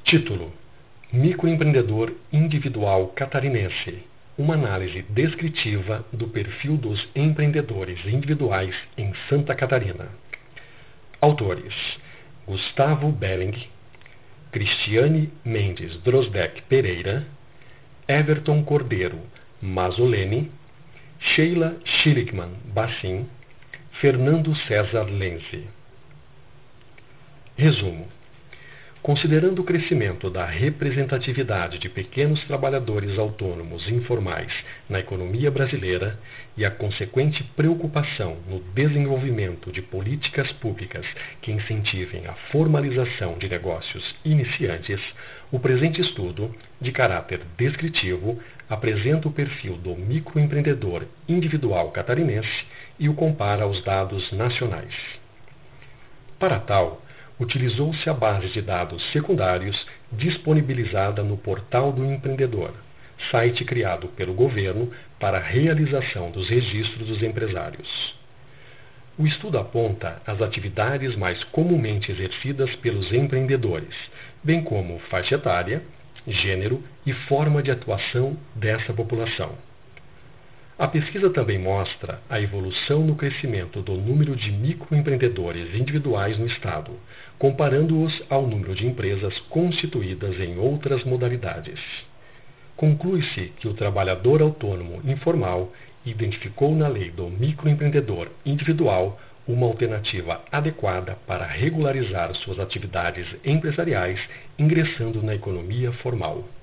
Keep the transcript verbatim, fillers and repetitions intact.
Título: Microempreendedor individual catarinense. Uma análise descritiva do perfil dos empreendedores individuais em Santa Catarina. Autores: Gustavo Belling, Cristiane Mendes Drosdek Pereira, Everton Cordeiro Mazzoleni, Sheila Schilickman Bassim, Fernando César Lenze. Resumo: considerando o crescimento da representatividade de pequenos trabalhadores autônomos informais na economia brasileira e a consequente preocupação no desenvolvimento de políticas públicas que incentivem a formalização de negócios iniciantes, o presente estudo, de caráter descritivo, apresenta o perfil do microempreendedor individual catarinense e o compara aos dados nacionais. Para tal, utilizou-se a base de dados secundários disponibilizada no Portal do Empreendedor, site criado pelo governo para a realização dos registros dos empresários. O estudo aponta as atividades mais comumente exercidas pelos empreendedores, bem como faixa etária, gênero e forma de atuação dessa população. A pesquisa também mostra a evolução no crescimento do número de microempreendedores individuais no Estado, comparando-os ao número de empresas constituídas em outras modalidades. Conclui-se que o trabalhador autônomo informal identificou na lei do microempreendedor individual uma alternativa adequada para regularizar suas atividades empresariais, ingressando na economia formal.